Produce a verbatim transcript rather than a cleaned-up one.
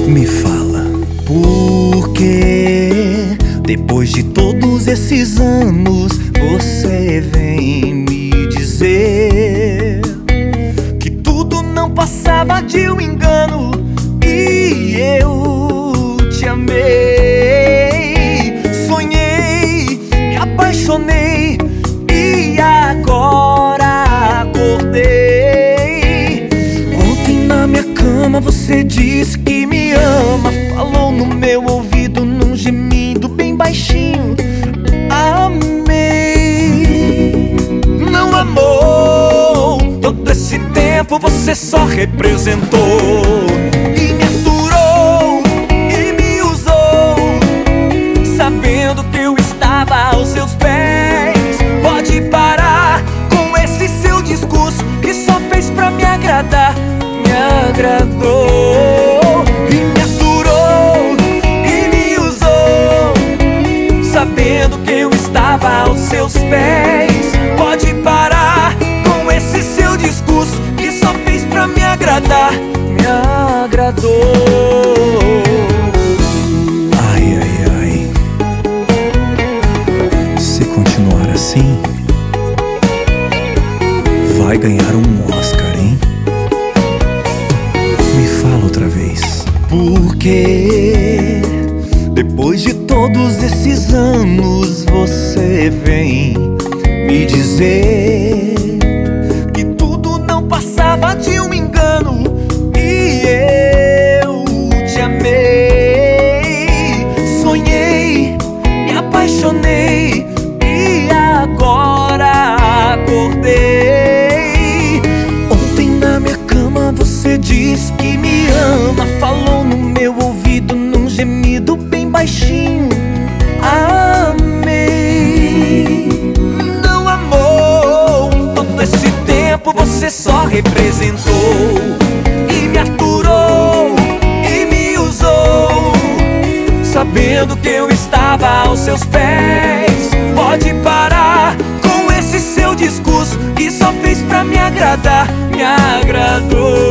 Me fala, por que depois de todos esses anos você vem me dizer que tudo não passava de um engano e eu te amei, sonhei, me apaixonei e agora acordei. Ontem na minha cama você disse que me ama, falou no meu ouvido num gemido bem baixinho. Amei, não amou. Todo esse tempo você só representou e me aturou e me usou, sabendo que eu estava aos seus pés. Pode parar com esse seu discurso que só fez pra me agradar. Me agradou e me aturou e me usou, sabendo que eu estava aos seus pés. Pode parar com esse seu discurso que só fez pra me agradar. Me agradou. Ai, ai, ai. Se continuar assim, vai ganhar um Oscar, hein? Me fala outra vez. Por que depois de todos esses anos você vem me dizer que tudo não passava de um engano e eu te amei, sonhei, me apaixonei e agora acordei. Ontem na minha cama você disse que me ama, falou no meu ouvido num gemido bem baixinho. Amei, não amou. Todo esse tempo você só representou e me aturou e me usou, sabendo que eu estava aos seus pés. Pode parar com esse seu discurso que só fez pra me agradar. Me agradou.